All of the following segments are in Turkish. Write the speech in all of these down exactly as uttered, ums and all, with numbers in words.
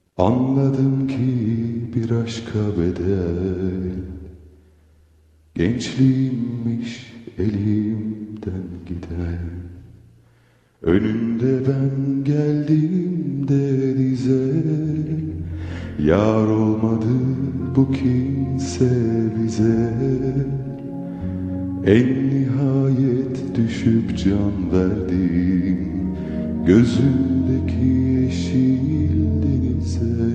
Anladım ki bir aşka bedel gençliğimmiş elimden giden. Önünde ben geldiğimde dize, yar olmadı bu kimse bize. En nihayet düşüp can verdim gözündeki yeşil denize.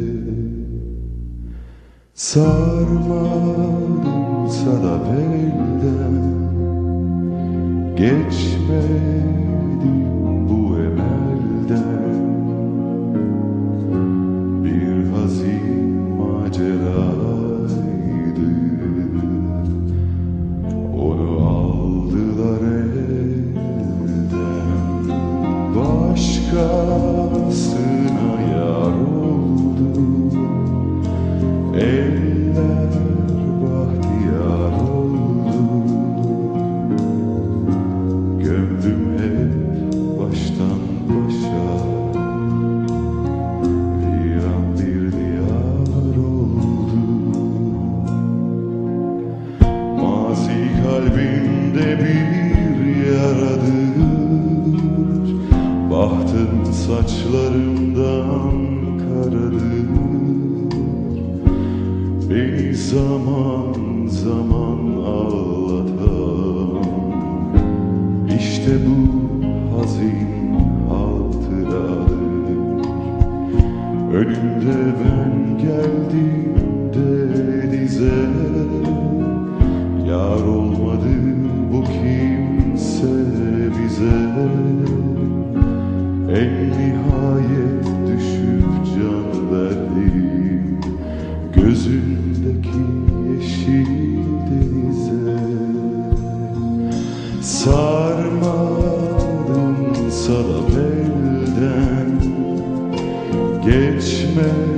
Sarmadım sana belden, geçmedim bu emelden. Bir hazin maceraydı, onu aldılar elden. Başkasına yar oldu, eller bahtiyar oldu. Gömdüm hep baştan başa, viran bir diyar oldu. Mazi kalbimde bir yaradır, bahtın saçlarımdan karadır. Beni zaman zaman ağlatan İşte bu hazin hatıradır. Önümde ben geldiğimde dize, yar olmadı bu kimse bize. En nihayet düşüp can verdim gözündeki yeşil denize. Sarmadım sana belden, geçme